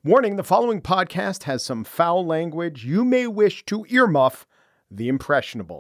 Warning, the following podcast has some foul language. You may wish to earmuff the impressionable.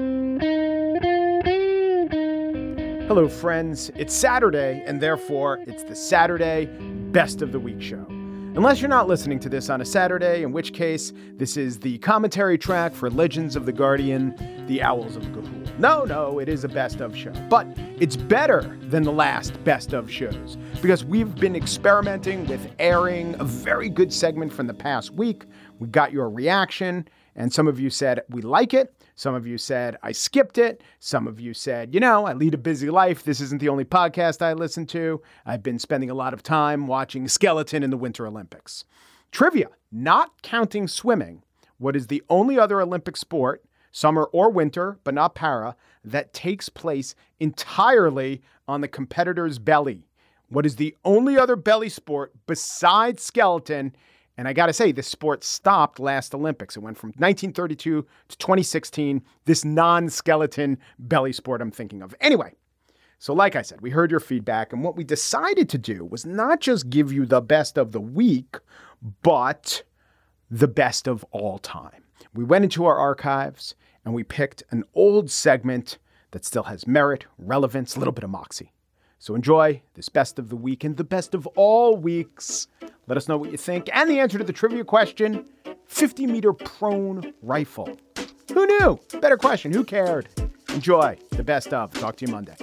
Hello, friends. It's Saturday, and therefore it's the Saturday Best of the Week show. Unless you're not listening to this on a Saturday, in which case this is the commentary track for Legends of the Guardian, The Owls of Ga'Hoole. No, it is a best of show, but it's better than the last best of shows because we've been experimenting with airing a very good segment from the past week. We got your reaction, and some of you said we like it. Some of you said I skipped it. Some of you said, I lead a busy life. This isn't the only podcast I listen to. I've been spending a lot of time watching skeleton in the Winter Olympics. Trivia, not counting swimming, what is the only other Olympic sport, summer or winter, but not para, that takes place entirely on the competitor's belly? What is the only other belly sport besides skeleton? And I got to say, this sport stopped last Olympics. It went from 1932 to 2016, this non-skeleton belly sport I'm thinking of. Anyway, so like I said, we heard your feedback, and what we decided to do was not just give you the best of the week, but the best of all time. We went into our archives, and we picked an old segment that still has merit, relevance, a little bit of moxie. So enjoy this best of the week and the best of all weeks. Let us know what you think. And the answer to the trivia question, 50-meter prone rifle. Who knew? Better question. Who cared? Enjoy the best of. Talk to you Monday.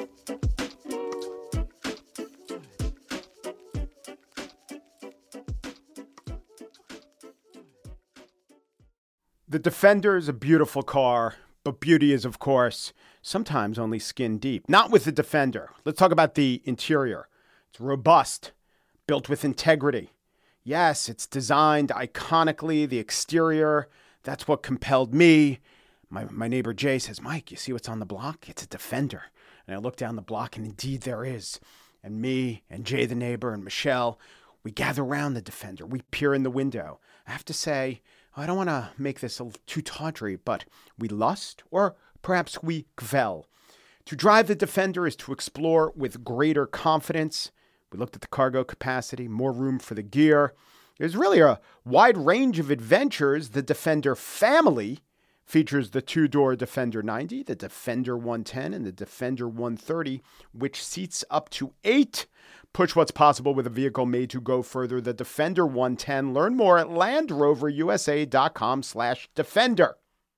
The Defender is a beautiful car, but beauty is, of course, sometimes only skin deep. Not with the Defender. Let's talk about the interior. It's robust, built with integrity. Yes, it's designed iconically. The exterior, that's what compelled me. My neighbor Jay says, Mike, you see what's on the block? It's a Defender. And I look down the block, and indeed there is. And me and Jay the neighbor and Michelle, we gather around the Defender. We peer in the window. I have to say, I don't want to make this too tawdry, but we lust, or perhaps we kvel. To drive the Defender is to explore with greater confidence. We looked at the cargo capacity, more room for the gear. There's really a wide range of adventures. The Defender family features the two-door Defender 90, the Defender 110, and the Defender 130, which seats up to 8. Push what's possible with a vehicle made to go further. The Defender 110. Learn more at LandRoverUSA.com/Defender.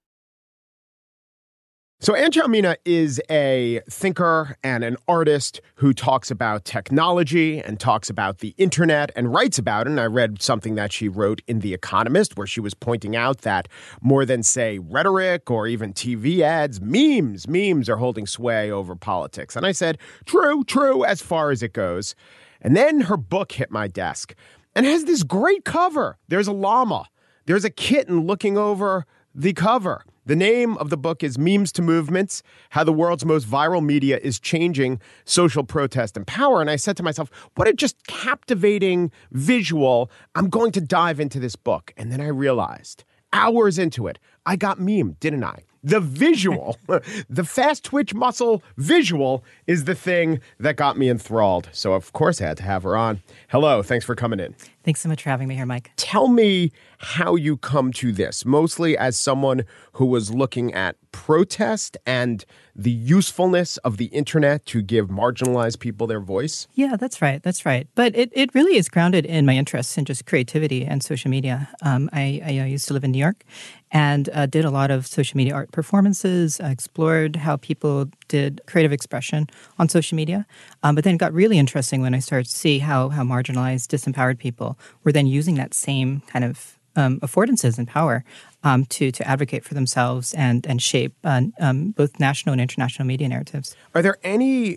So Ann Chalmina is a thinker and an artist who talks about technology and talks about the internet and writes about it. And I read something that she wrote in The Economist where she was pointing out that more than, say, rhetoric or even TV ads, memes are holding sway over politics. And I said, true, as far as it goes. And then her book hit my desk and has this great cover. There's a llama. There's a kitten looking over the cover. The name of the book is Memes to Movements, How the World's Most Viral Media is Changing Social Protest and Power. And I said to myself, what a just captivating visual. I'm going to dive into this book. And then I realized, hours into it, I got memed, didn't I? The visual, the fast twitch muscle visual is the thing that got me enthralled. So, of course, I had to have her on. Hello. Thanks for coming in. Thanks so much for having me here, Mike. Tell me how you come to this, mostly as someone who was looking at protest and the usefulness of the internet to give marginalized people their voice. Yeah, that's right. But it really is grounded in my interests in just creativity and social media. I used to live in New York and did a lot of social media art performances. I explored how people did creative expression on social media. But then it got really interesting when I started to see how marginalized, disempowered people were then using that same kind of affordances and power to advocate for themselves and shape both national and international media narratives. Are there any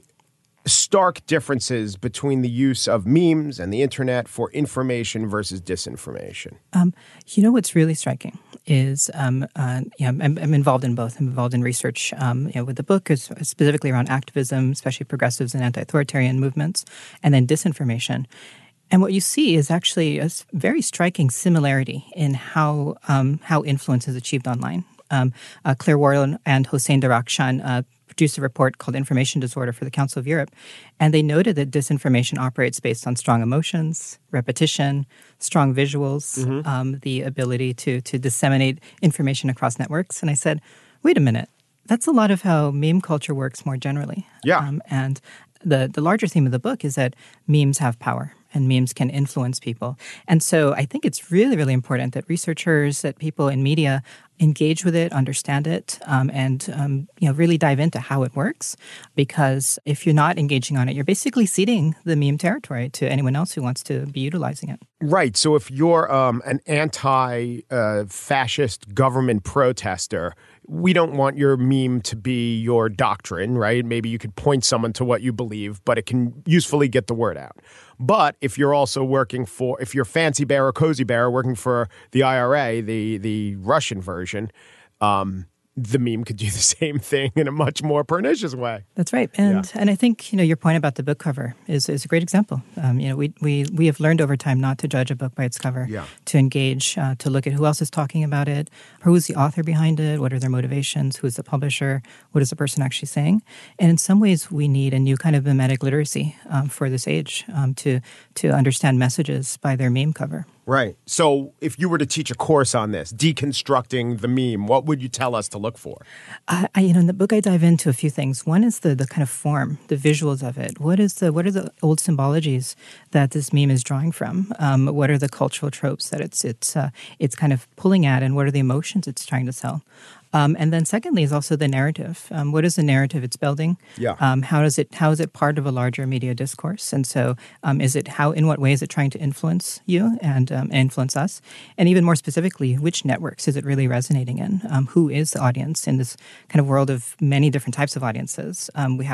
stark differences between the use of memes and the internet for information versus disinformation? What's really striking is I'm involved in both. I'm involved in research with the book, is specifically around activism, especially progressives and anti-authoritarian movements, and then disinformation. And what you see is actually a very striking similarity in how influence is achieved online. Claire Warren and Hossein Darakhshan produced a report called Information Disorder for the Council of Europe, and they noted that disinformation operates based on strong emotions, repetition, strong visuals, the ability to disseminate information across networks. And I said, wait a minute, that's a lot of how meme culture works more generally. Yeah. And the larger theme of the book is that memes have power and memes can influence people. And so I think it's really, really important that researchers, that people in media engage with it, understand it, and really dive into how it works. Because if you're not engaging on it, you're basically ceding the meme territory to anyone else who wants to be utilizing it. Right. So if you're an anti-fascist government protester, we don't want your meme to be your doctrine, right? Maybe you could point someone to what you believe, but it can usefully get the word out. But if you're also if you're Fancy Bear or Cozy Bear working for the IRA, the Russian version, the meme could do the same thing in a much more pernicious way. That's right. And I think, your point about the book cover is a great example. We have learned over time not to judge a book by its cover, to engage, to look at who else is talking about it, who is the author behind it, what are their motivations, who is the publisher, what is the person actually saying. And in some ways, we need a new kind of mimetic literacy for this age to understand messages by their meme cover. Right. So if you were to teach a course on this, deconstructing the meme, what would you tell us to look for? In the book, I dive into a few things. One is the kind of form, the visuals of it. What are the old symbologies that this meme is drawing from? What are the cultural tropes that it's kind of pulling at, and what are the emotions it's trying to sell? And then secondly is also the narrative. What is the narrative it's building? Yeah. How is it part of a larger media discourse? And so in what way is it trying to influence you and influence us? And even more specifically, which networks is it really resonating in? Who is the audience in this kind of world of many different types of audiences?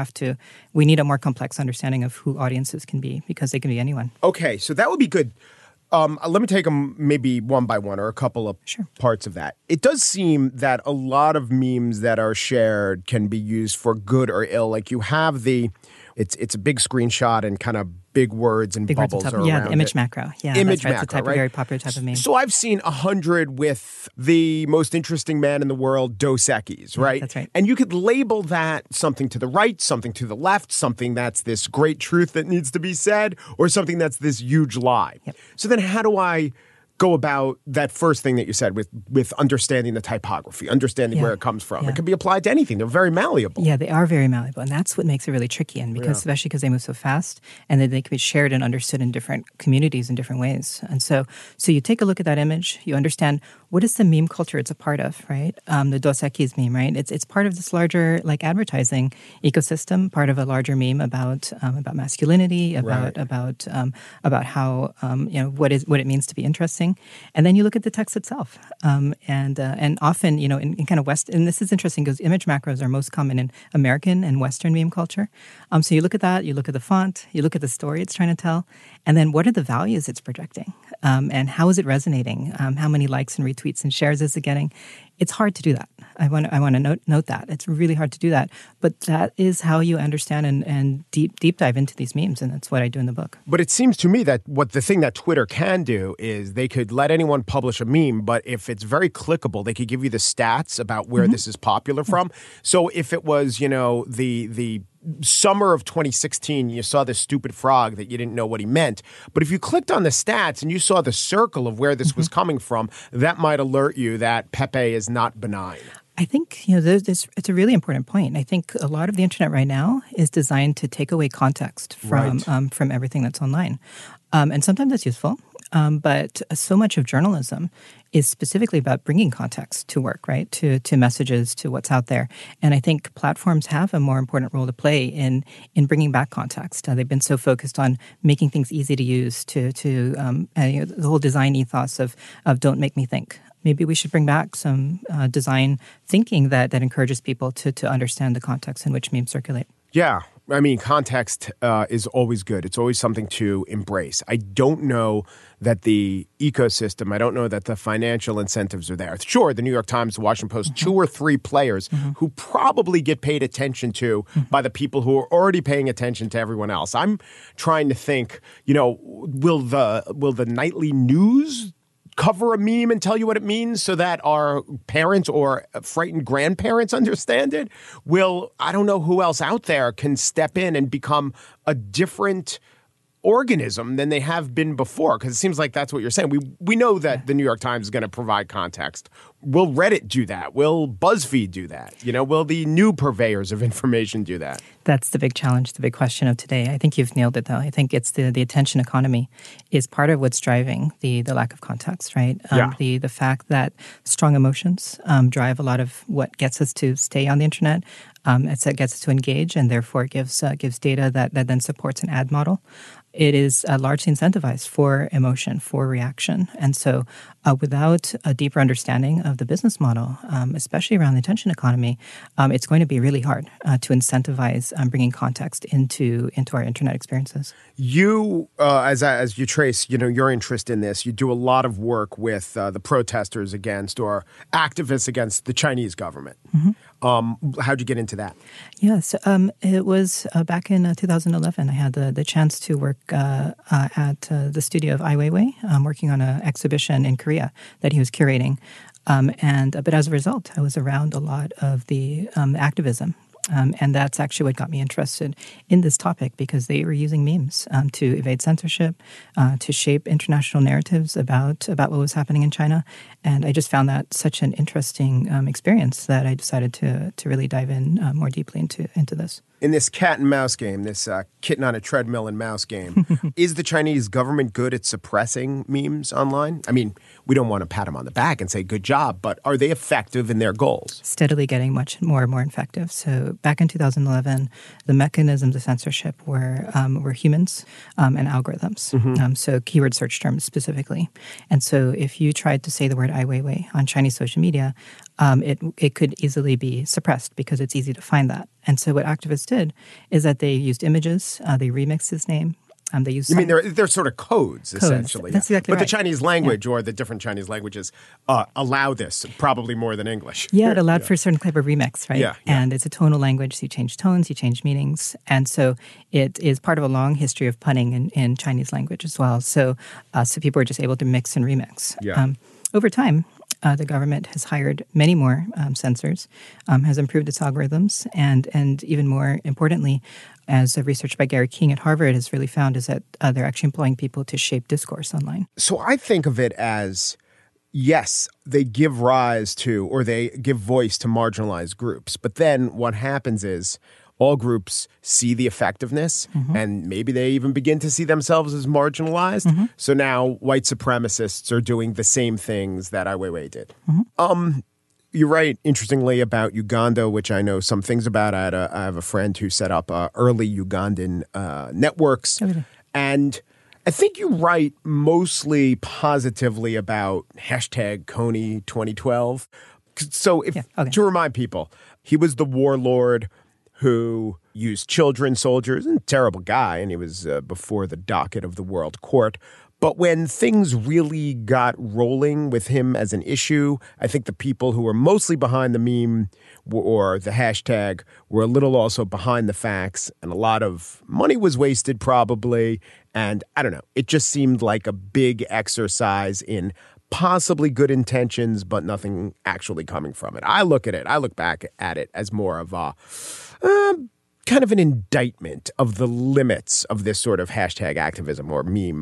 We need a more complex understanding of who audiences can be, because they can be anyone. Okay, so that would be good. Let me take them maybe one by one, or a couple of parts of that. It does seem that a lot of memes that are shared can be used for good or ill. Like you have it's a big screenshot and kind of big words and bubbles are around the image macro. Yeah, image that's right. macro, It's a right? very popular type of meme. So I've seen 100 with the most interesting man in the world, Dos Equis, right? That's right. And you could label that something to the right, something to the left, something that's this great truth that needs to be said, or something that's this huge lie. Yep. So then how do I go about that first thing that you said with understanding the typography, understanding where it comes from? It can be applied to anything. They're very malleable. Yeah, they are very malleable. And that's what makes it really tricky. And especially because they move so fast, and then they can be shared and understood in different communities in different ways. And so you take a look at that image, you understand what is the meme culture it's a part of, right? The Dos Equis meme, right? It's part of this larger advertising ecosystem, part of a larger meme about masculinity, about how what it means to be interesting. And then you look at the text itself, and often in kind of West, and this is interesting because image macros are most common in American and Western meme culture. So you look at that, you look at the font, you look at the story it's trying to tell, and then what are the values it's projecting, and how is it resonating? How many likes and retweets and shares is it getting? It's hard to do that. I want to note that. It's really hard to do that. But that is how you understand and deep dive into these memes, and that's what I do in the book. But it seems to me that the thing that Twitter can do is they could let anyone publish a meme, but if it's very clickable, they could give you the stats about where this is popular from. So if it was, the summer of 2016, you saw this stupid frog that you didn't know what he meant. But if you clicked on the stats and you saw the circle of where this was coming from, that might alert you that Pepe is not benign. I think it's a really important point. I think a lot of the internet right now is designed to take away context from everything that's online, and sometimes that's useful. But so much of journalism is specifically about bringing context to work, right? To messages, to what's out there. And I think platforms have a more important role to play in bringing back context. They've been so focused on making things easy to use, the whole design ethos of don't make me think. Maybe we should bring back some design thinking that encourages people to understand the context in which memes circulate. Yeah. I mean, context is always good. It's always something to embrace. I don't know that the ecosystem, I don't know that the financial incentives are there. Sure, the New York Times, the Washington Post, 2 or 3 players who probably get paid attention to by the people who are already paying attention to everyone else. I'm trying to think, will the nightly news cover a meme and tell you what it means so that our parents or frightened grandparents understand it? I don't know who else out there can step in and become a different organism than they have been before, because it seems like that's what you're saying. We know that the New York Times is going to provide context. Will Reddit do that? Will BuzzFeed do that? Will the new purveyors of information do that? That's the big challenge, the big question of today. I think you've nailed it, though. I think it's the attention economy is part of what's driving the lack of context, right? The fact that strong emotions drive a lot of what gets us to stay on the internet. It gets us to engage, and therefore gives data that then supports an ad model. It is largely incentivized for emotion, for reaction. And so without a deeper understanding of the business model, especially around the attention economy, it's going to be really hard to incentivize bringing context into our internet experiences. You, as you trace, your interest in this, you do a lot of work with the protesters against or activists against the Chinese government. Mm-hmm. How'd you get into that? Yes, it was back in 2011. I had the chance to work at the studio of Ai Weiwei, working on an exhibition in Korea that he was curating. But as a result, I was around a lot of the activism. And that's actually what got me interested in this topic, because they were using memes to evade censorship, to shape international narratives about what was happening in China. And I just found that such an interesting experience that I decided to really dive in more deeply into this. In this cat and mouse game, this kitten on a treadmill and mouse game, is the Chinese government good at suppressing memes online? I mean, we don't want to pat them on the back and say good job, but are they effective in their goals? Steadily getting much more and more effective. So back in 2011, the mechanisms of censorship were humans and algorithms. Mm-hmm. So keyword search terms specifically. And so if you tried to say the word Ai Weiwei on Chinese social media, it could easily be suppressed because it's easy to find that. And so what activists did is that they used images, they remixed his name. They used they're sort of codes, essentially. That's exactly right. But the Chinese language or the different Chinese languages allow this probably more than English. Yeah, it allowed for a certain type of remix, right? Yeah. And it's a tonal language, so you change tones, you change meanings. And so it is part of a long history of punning in Chinese language as well. So people are just able to mix and remix. Yeah. Over time, the government has hired many more censors, has improved its algorithms, and even more importantly, as a research by Gary King at Harvard has really found, is that they're actually employing people to shape discourse online. So I think of it as, yes, they give rise to or they give voice to marginalized groups. But then what happens is all groups see the effectiveness, mm-hmm. and maybe they even begin to see themselves as marginalized. Mm-hmm. So now white supremacists are doing the same things that Ai Weiwei did. Mm-hmm. You're right, interestingly, about Uganda, which I know some things about. I have a friend who set up early Ugandan networks. Okay. And I think you write mostly positively about hashtag Kony 2012. So to remind people, he was the warlord who used children, soldiers, and terrible guy, and he was before the docket of the World Court. But when things really got rolling with him as an issue, I think the people who were mostly behind the meme or the hashtag were a little also behind the facts, and a lot of money was wasted probably. And I don't know, it just seemed like a big exercise in possibly good intentions, but nothing actually coming from it. I look back at it as more of a kind of an indictment of the limits of this sort of hashtag activism or meme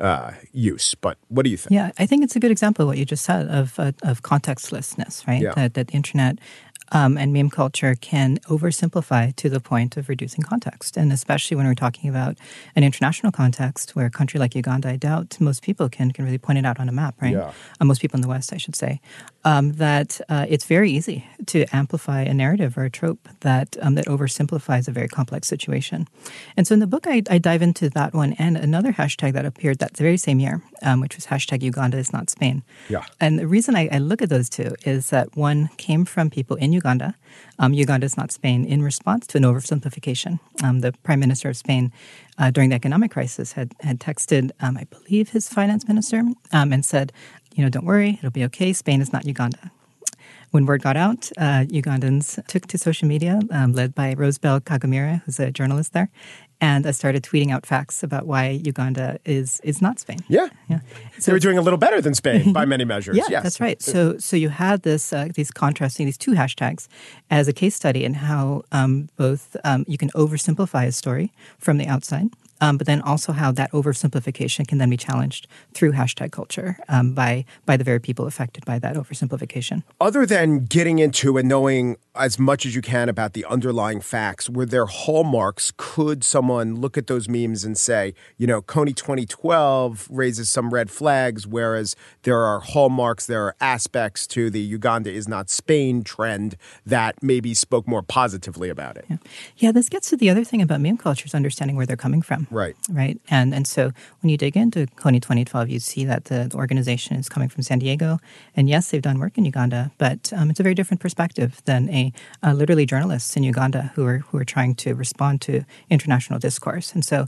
use. But what do you think? Yeah, I think it's a good example of what you just said of contextlessness, right? Yeah. That the internet and meme culture can oversimplify to the point of reducing context. And especially when we're talking about an international context where a country like Uganda, I doubt most people can really point it out on a map, right? Yeah. Most people in the West, I should say. That it's very easy to amplify a narrative or a trope that oversimplifies a very complex situation. And so in the book, I dive into that one and another hashtag that appeared that very same year, which was hashtag Uganda is not Spain. Yeah. And the reason I look at those two is that one came from people in Uganda. Uganda is not Spain in response to an oversimplification. The Prime Minister of Spain during the economic crisis had texted, I believe, his finance minister and said, don't worry, it'll be okay. Spain is not Uganda. When word got out, Ugandans took to social media, led by Rosebel Kagomira, who's a journalist there, And I started tweeting out facts about why Uganda is not Spain. Yeah. So they were doing a little better than Spain by many measures. Yeah, yes. That's right. So you had these contrasting, these two hashtags as a case study in how both you can oversimplify a story from the outside, but then also how that oversimplification can then be challenged through hashtag culture by the very people affected by that oversimplification. Other than getting into and knowing as much as you can about the underlying facts, were there hallmarks? Could someone look at those memes and say, Kony 2012 raises some red flags, whereas there are hallmarks, there are aspects to the Uganda is not Spain trend that maybe spoke more positively about it? Yeah, this gets to the other thing about meme culture is understanding where they're coming from. Right. And so when you dig into Kony 2012, you see that the organization is coming from San Diego. And yes, they've done work in Uganda, but it's a very different perspective than literally journalists in Uganda who are trying to respond to international discourse. And so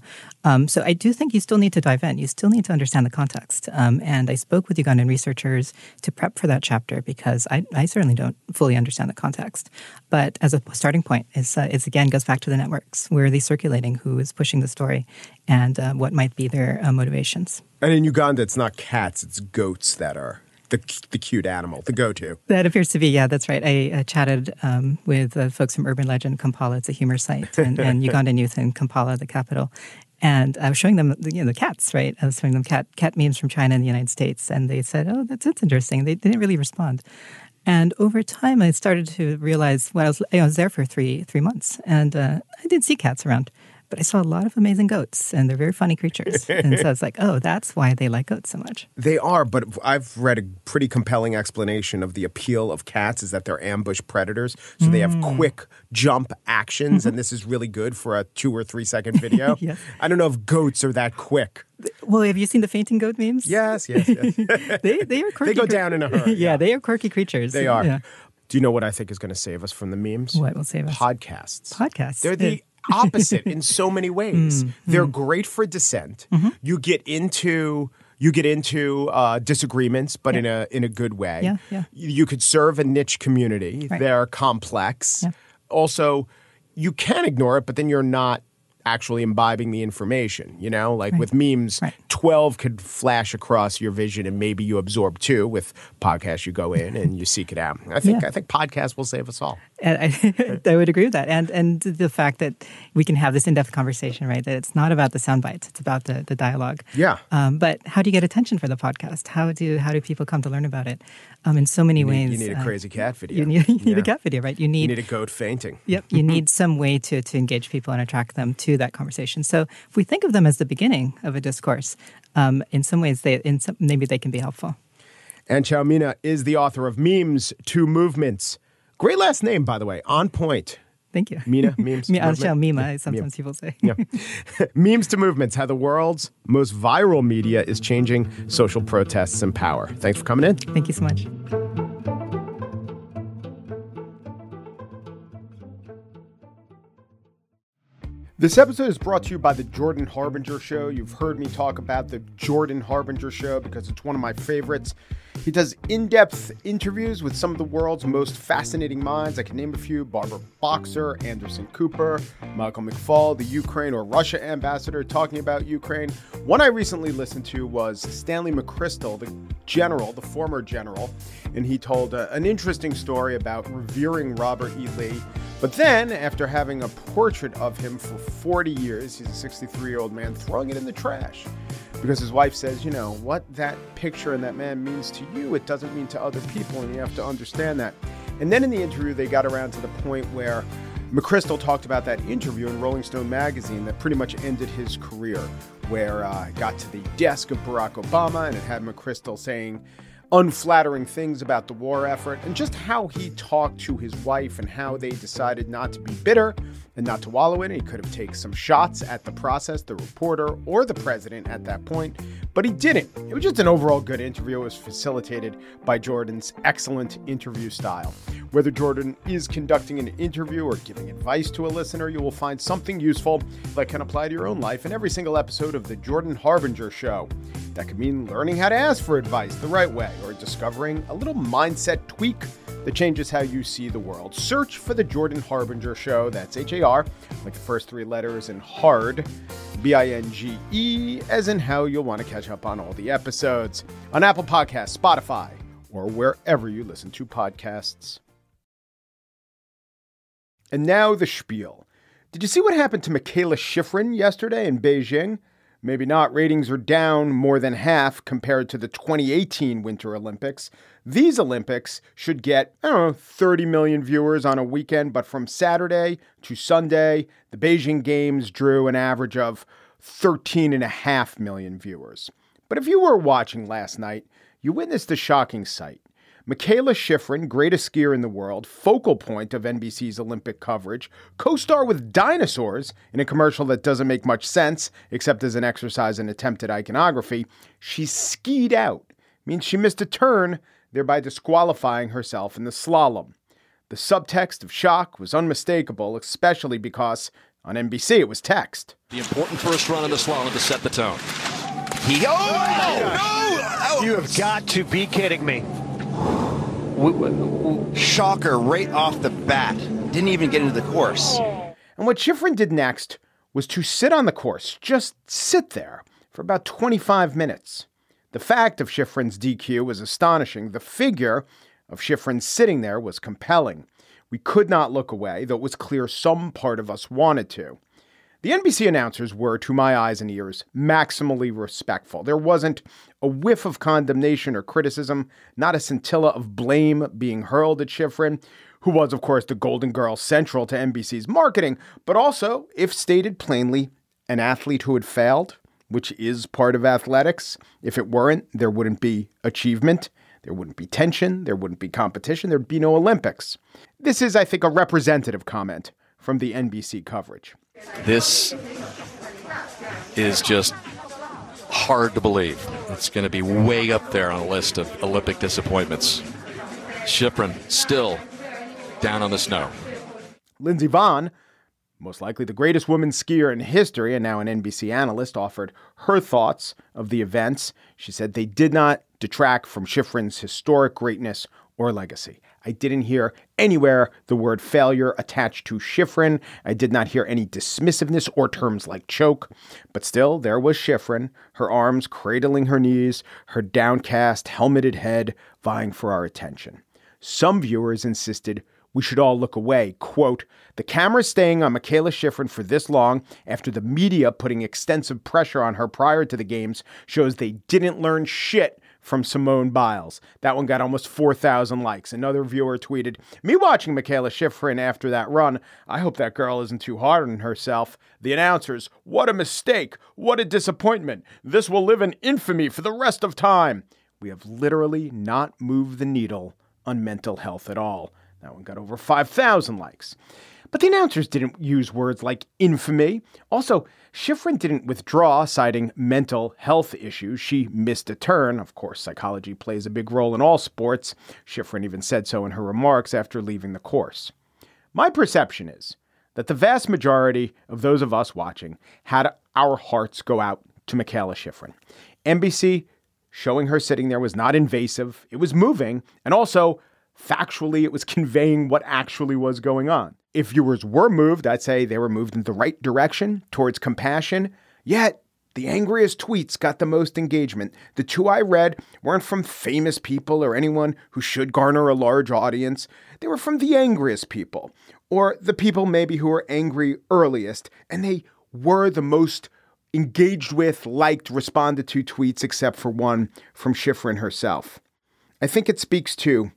I do think you still need to dive in. You still need to understand the context. And I spoke with Ugandan researchers to prep for that chapter because I certainly don't fully understand the context. But as a starting point, it's again goes back to the networks. Where are they circulating? Who is pushing the story? And what might be their motivations? And in Uganda, it's not cats, it's goats that are the cute animal, the go-to. That appears to be, yeah, that's right. I chatted with folks from Urban Legend Kampala. It's a humor site, and Ugandan youth in Kampala, the capital. And I was showing them, the cats, right? I was showing them cat memes from China and the United States, and they said, "Oh, that's interesting." They didn't really respond. And over time, I started to realize, I was there for three months, and I didn't see cats around. But I saw a lot of amazing goats, and they're very funny creatures. And so it's like, oh, that's why they like goats so much. They are, but I've read a pretty compelling explanation of the appeal of cats is that they're ambush predators. So they have quick jump actions, and this is really good for a 2 or 3 second video. Yes. I don't know if goats are that quick. Well, have you seen the fainting goat memes? Yes. They are quirky. They go down in a hurry. Yeah, they are quirky creatures. They are. Yeah. Do you know what I think is going to save us from the memes? What will save us? Podcasts. They're the opposite in so many ways. They're great for dissent. You get into disagreements, but in a good way. Yeah. You could serve a niche community. Right. They're complex. Yeah. Also, you can ignore it, but then you're not actually imbibing the information, with memes, 12 could flash across your vision and maybe you absorb 2. With podcasts, you go in and you seek it out. I think podcasts will save us all. And I would agree with that. And the fact that we can have this in-depth conversation, right? That it's not about the sound bites, it's about the dialogue. Yeah. But how do you get attention for the podcast? How do people come to learn about it? In so many ways. You need a crazy cat video. You need a cat video, right? You need a goat fainting. Yep. You need some way to engage people and attract them to that conversation. So if we think of them as the beginning of a discourse, in some ways, maybe they can be helpful. Anchao Mina is the author of Memes to Movements. Great last name, by the way. On point. Thank you. Mina, memes. Anchao Mima, sometimes people say. Yeah. Memes to Movements, how the world's most viral media is changing social protests and power. Thanks for coming in. Thank you so much. This episode is brought to you by the Jordan Harbinger Show. You've heard me talk about the Jordan Harbinger Show because it's one of my favorites. He does in-depth interviews with some of the world's most fascinating minds. I can name a few: Barbara Boxer, Anderson Cooper, Michael McFaul, the Ukraine or Russia ambassador talking about Ukraine. One I recently listened to was Stanley McChrystal, the former general, and he told an interesting story about revering Robert E. Lee. But then, after having a portrait of him for 40 years, he's a 63-year-old man, throwing it in the trash. Because his wife says, what that picture and that man means to you, it doesn't mean to other people, and you have to understand that. And then in the interview, they got around to the point where McChrystal talked about that interview in Rolling Stone magazine that pretty much ended his career, where it got to the desk of Barack Obama, and it had McChrystal saying unflattering things about the war effort, and just how he talked to his wife and how they decided not to be bitter and not to wallow in it. He could have taken some shots at the process, the reporter, or the president at that point, but he didn't. It was just an overall good interview. It was facilitated by Jordan's excellent interview style. Whether Jordan is conducting an interview or giving advice to a listener, you will find something useful that can apply to your own life in every single episode of The Jordan Harbinger Show. That could mean learning how to ask for advice the right way, or discovering a little mindset tweak that changes how you see the world. Search for The Jordan Harbinger Show. That's H-A-R, like the first three letters, and hard, B-I-N-G-E, as in how you'll want to catch up on all the episodes on Apple Podcasts, Spotify, or wherever you listen to podcasts. And now the spiel. Did you see what happened to Mikaela Shiffrin yesterday in Beijing? Maybe not. Ratings are down more than half compared to the 2018 Winter Olympics. These Olympics should get, 30 million viewers on a weekend, but from Saturday to Sunday, the Beijing Games drew an average of 13.5 million viewers. But if you were watching last night, you witnessed a shocking sight. Mikaela Shiffrin, greatest skier in the world, focal point of NBC's Olympic coverage, co-star with dinosaurs in a commercial that doesn't make much sense, except as an exercise in attempted iconography, she skied out. Means she missed a turn, thereby disqualifying herself in the slalom. The subtext of shock was unmistakable, especially because on NBC it was text. The important first run in the slalom to set the tone. You have got to be kidding me. Shocker right off the bat. Didn't even get into the course. And what Shiffrin did next was to sit on the course, just sit there for about 25 minutes. The fact of Shiffrin's DQ was astonishing. The figure of Shiffrin sitting there was compelling. We could not look away, though it was clear some part of us wanted to. The NBC announcers were, to my eyes and ears, maximally respectful. There wasn't a whiff of condemnation or criticism, not a scintilla of blame being hurled at Shiffrin, who was, of course, the Golden Girl central to NBC's marketing, but also, if stated plainly, an athlete who had failed, which is part of athletics. If it weren't, there wouldn't be achievement. There wouldn't be tension. There wouldn't be competition. There'd be no Olympics. This is, I think, a representative comment from the NBC coverage. This is just hard to believe. It's going to be way up there on a list of Olympic disappointments. Shiffrin still down on the snow. Lindsey Vonn, most likely the greatest woman skier in history and now an NBC analyst, offered her thoughts of the events. She said they did not detract from Shiffrin's historic greatness or legacy. I didn't hear anywhere the word failure attached to Shiffrin. I did not hear any dismissiveness or terms like choke. But still, there was Shiffrin, her arms cradling her knees, her downcast, helmeted head vying for our attention. Some viewers insisted we should all look away. Quote, the camera staying on Mikaela Shiffrin for this long after the media putting extensive pressure on her prior to the games shows they didn't learn shit from Simone Biles. That one got almost 4,000 likes. Another viewer tweeted, me watching Mikaela Shiffrin after that run, I hope that girl isn't too hard on herself. The announcers, what a mistake. What a disappointment. This will live in infamy for the rest of time. We have literally not moved the needle on mental health at all. That one got over 5,000 likes. But the announcers didn't use words like infamy. Also, Shiffrin didn't withdraw, citing mental health issues. She missed a turn. Of course, psychology plays a big role in all sports. Shiffrin even said so in her remarks after leaving the course. My perception is that the vast majority of those of us watching had our hearts go out to Mikaela Shiffrin. NBC showing her sitting there was not invasive. It was moving. And also, factually, it was conveying what actually was going on. If viewers were moved, I'd say they were moved in the right direction towards compassion. Yet, the angriest tweets got the most engagement. The two I read weren't from famous people or anyone who should garner a large audience. They were from the angriest people, or the people maybe who were angry earliest, and they were the most engaged with, liked, responded to tweets, except for one from Shiffrin herself. I think it speaks to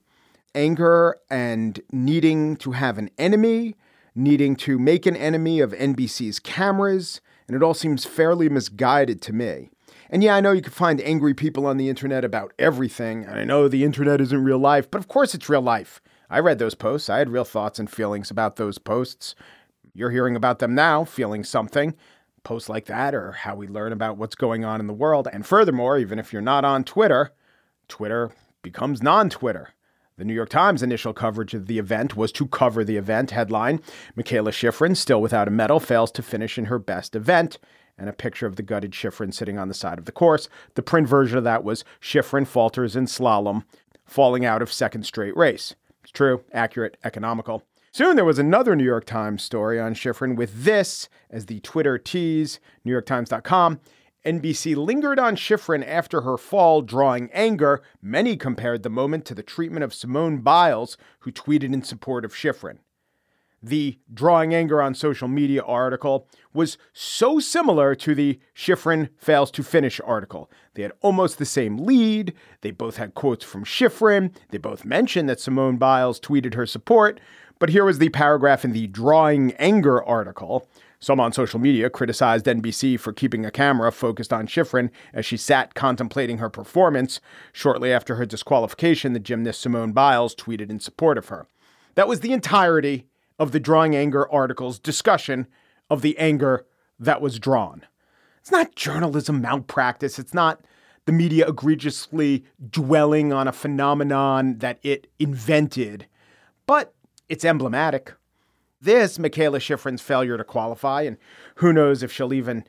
anger and needing to have an enemy, needing to make an enemy of NBC's cameras, and it all seems fairly misguided to me. And yeah, I know you can find angry people on the internet about everything, and I know the internet isn't real life, but of course it's real life. I read those posts. I had real thoughts and feelings about those posts. You're hearing about them now, feeling something. Posts like that are how we learn about what's going on in the world. And furthermore, even if you're not on Twitter, Twitter becomes non-Twitter. The New York Times' initial coverage of the event was to cover the event. Headline, Mikaela Shiffrin, still without a medal, fails to finish in her best event. And a picture of the gutted Shiffrin sitting on the side of the course. The print version of that was Shiffrin falters in slalom, falling out of second straight race. It's true, accurate, economical. Soon there was another New York Times story on Shiffrin with this as the Twitter tease, NewYorkTimes.com. NBC lingered on Shiffrin after her fall, drawing anger. Many compared the moment to the treatment of Simone Biles, who tweeted in support of Shiffrin. The drawing anger on social media article was so similar to the Shiffrin fails to finish article. They had almost the same lead. They both had quotes from Shiffrin. They both mentioned that Simone Biles tweeted her support. But here was the paragraph in the drawing anger article. Some on social media criticized NBC for keeping a camera focused on Shiffrin as she sat contemplating her performance. Shortly after her disqualification, the gymnast Simone Biles tweeted in support of her. That was the entirety of the drawing anger article's discussion of the anger that was drawn. It's not journalism malpractice. It's not the media egregiously dwelling on a phenomenon that it invented, but it's emblematic. This, Mikaela Shiffrin's failure to qualify, and who knows if she'll even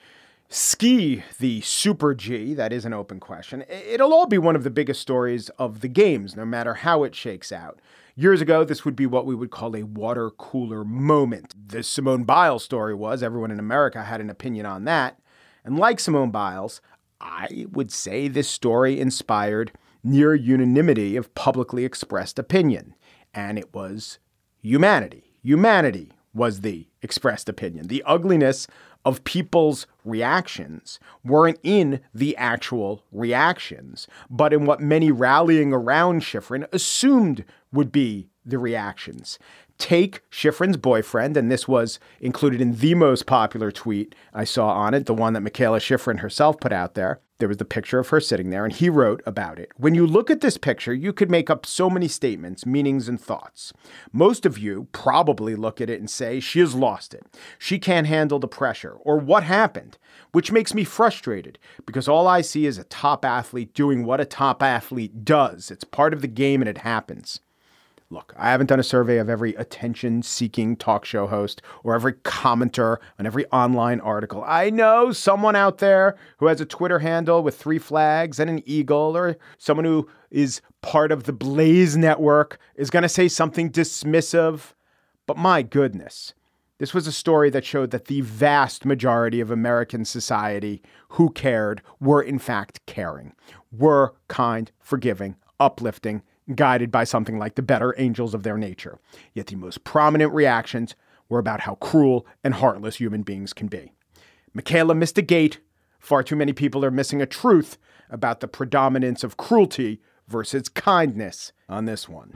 ski the Super G, that is an open question. It'll all be one of the biggest stories of the games, no matter how it shakes out. Years ago, this would be what we would call a water cooler moment. The Simone Biles story was, everyone in America had an opinion on that. And like Simone Biles, I would say this story inspired near unanimity of publicly expressed opinion. And it was humanity. Humanity was the expressed opinion. The ugliness of people's reactions weren't in the actual reactions, but in what many rallying around Shiffrin assumed would be the reactions. Take Shiffrin's boyfriend, and this was included in the most popular tweet I saw on it, the one that Mikaela Shiffrin herself put out there. There was the picture of her sitting there, and he wrote about it. When you look at this picture, you could make up so many statements, meanings, and thoughts. Most of you probably look at it and say, she has lost it. She can't handle the pressure, or what happened, which makes me frustrated because all I see is a top athlete doing what a top athlete does. It's part of the game and it happens. Look, I haven't done a survey of every attention-seeking talk show host or every commenter on every online article. I know someone out there who has a Twitter handle with 3 flags and an eagle, or someone who is part of the Blaze network is going to say something dismissive. But my goodness, this was a story that showed that the vast majority of American society who cared were in fact caring, were kind, forgiving, uplifting, guided by something like the better angels of their nature. Yet the most prominent reactions were about how cruel and heartless human beings can be. Mikaela missed a gate. Far too many people are missing a truth about the predominance of cruelty versus kindness on this one.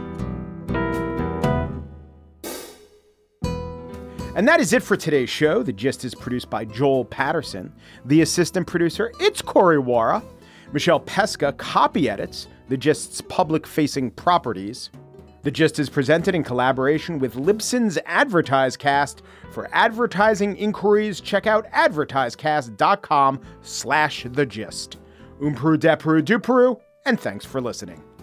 And that is it for today's show. The Gist is produced by Joel Patterson. The assistant producer, it's Corey Wara. Michelle Pesca copy edits The Gist's public-facing properties. The Gist is presented in collaboration with Libsyn's AdvertiseCast. For advertising inquiries, check out advertisecast.com/thegist. Peru, de Peru, du Peru, and thanks for listening.